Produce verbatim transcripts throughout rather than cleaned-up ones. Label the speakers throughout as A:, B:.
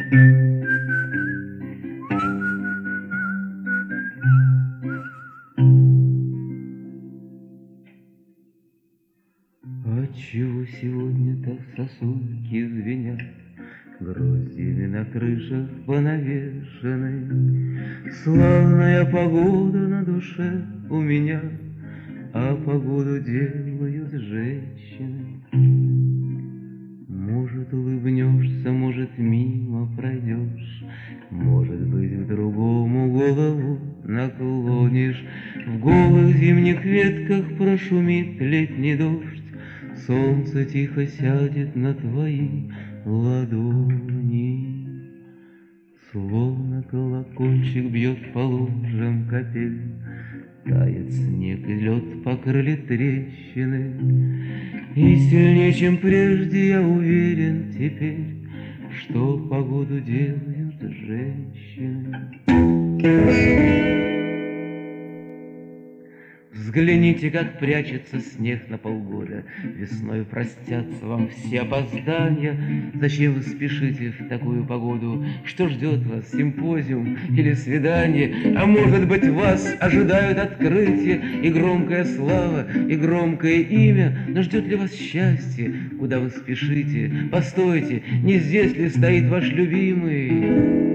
A: Отчего сегодня так сосульки звенят, гроздьями на крышах понавешены? Славная погода на душе у меня, а погоду делают женщины. Может, улыбнешься, может, мимо пройдешь, может быть, к другому голову наклонишь. В голых зимних ветках прошумит летний дождь, солнце тихо сядет на твои ладони. Словно колокольчик бьет по лужам капель, тает снег и лед покрыли трещины. И сильнее, чем прежде, я уверен теперь, что погоду делают женщины. Взгляните, как прячется снег на полгода. Весною простятся вам все опоздания. Зачем вы спешите в такую погоду? Что ждет вас, симпозиум или свидание? А может быть, вас ожидают открытие и громкая слава, и громкое имя? Но ждет ли вас счастье? Куда вы спешите? Постойте, не здесь ли стоит ваш любимый?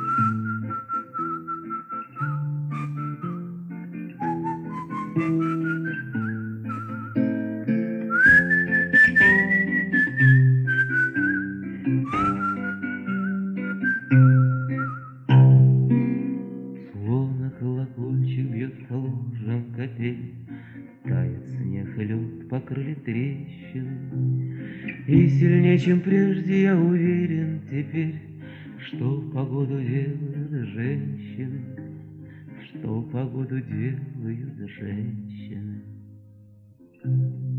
A: Словно колокольчик бьет по лужам капель, тает снег и лед покрыли трещины. И сильнее, чем прежде, я уверен теперь, что погоду делают женщины, что погоду делают женщины.